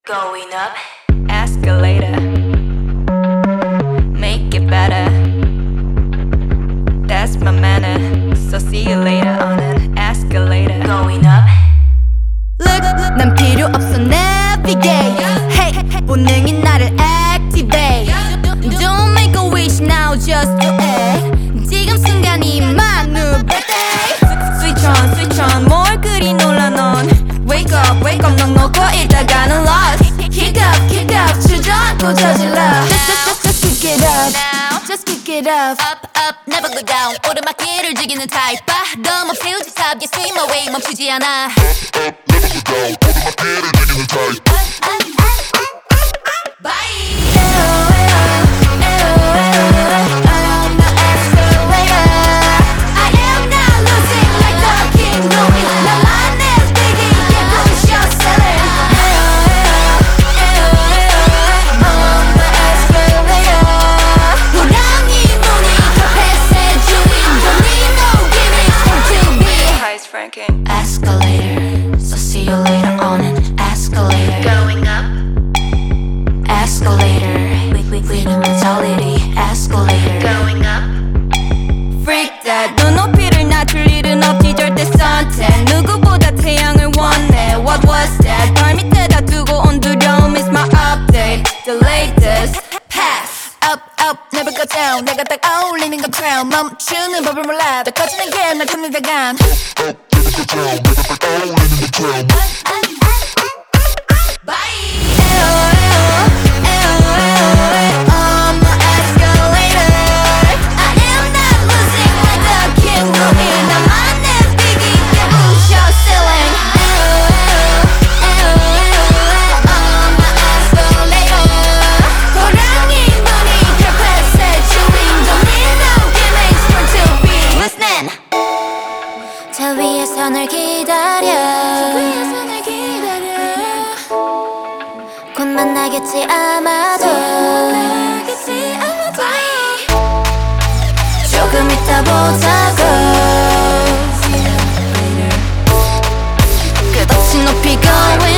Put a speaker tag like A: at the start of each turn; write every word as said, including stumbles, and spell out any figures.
A: Going up, escalator. Make it better. That's my manner. So see you later on an escalator. Going up.
B: Look, 난 필요 없어 navigate. Hey, 본능이 나를 activate. Don't make a wish now, just do it. 지금 순간이 my new birthday.
A: Switch on, switch on. 뭘 그리 놀라 넌. Wake up, wake up. 넌 놓고 있다가는 lost. Kick up, kick up. 주저앉고 저질러.
B: Just, just, just, just kick it up. Just kick it up.
C: Up, up, never go down. 오르막길을 즐기는 타입 봐. 너무 필지탑, you swim away. 멈추지 않아.
A: Franking.
C: Escalator, so see you later on an escalator.
A: Going up,
C: Escalator, we, we, winning mentality. Escalator.
A: going up.
B: Freak that. 눈높이를 낮출 일은 없지 절대 선택. 누구보다 태양을 원해. What was that? 발 밑에다 두고 온 두려움 is my update. The latest path. Up, up, never go down. 내가 딱 어울리는 건 crown. 멈추는 법을 몰라. 더 커지는 게 날 탐내다간.
C: 저 위에서 널 기다려. 곧 만나겠지 아마도.
B: 조금 이따 보자고. 끝없이 높이 going